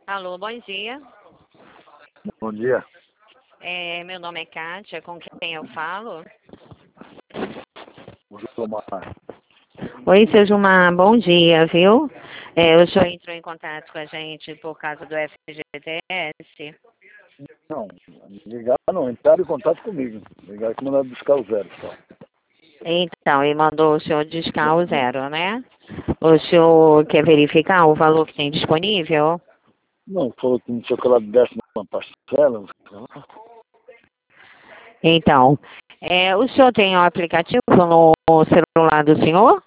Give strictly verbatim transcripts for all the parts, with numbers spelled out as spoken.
Alô, bom dia. Bom dia. É, meu nome é Kátia, com quem eu falo? O Gilmar. Oi, seu Gilmar, bom dia, viu? É, o senhor entrou em contato com a gente por causa do F G T S? Não, ligar não, entraram em contato comigo. Ligaram que mandaram buscar o zero só. Então, ele mandou o senhor discar Não, o não, zero, né? O senhor quer verificar o valor que tem disponível? não, falou que não sei o que lá décima parcela. Então, é, o senhor tem o aplicativo no celular do senhor?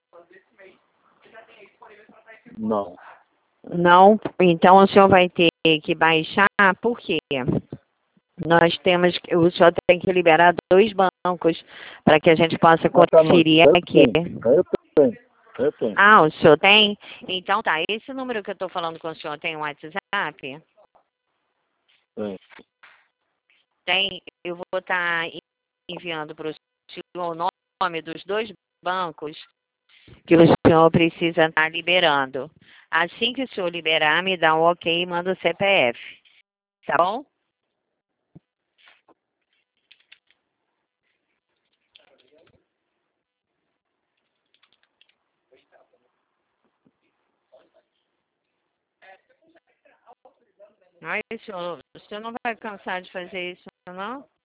Não. Não, então o senhor vai ter que baixar, por quê? Nós temos, que- o senhor tem que liberar dois bancos para que a gente possa Ah, tá, não. conferir Eu aqui. tenho. Eu tenho. Eu tenho. Ah, o senhor tem? Então tá, esse número que eu estou falando com o senhor tem um WhatsApp? Tenho. Tem, eu vou estar enviando para o senhor o nome dos dois bancos que o senhor precisa estar liberando. Assim que o senhor liberar, me dá um ok e manda o C P F. Tá bom? Ai, senhor, o senhor não vai cansar de fazer isso, não?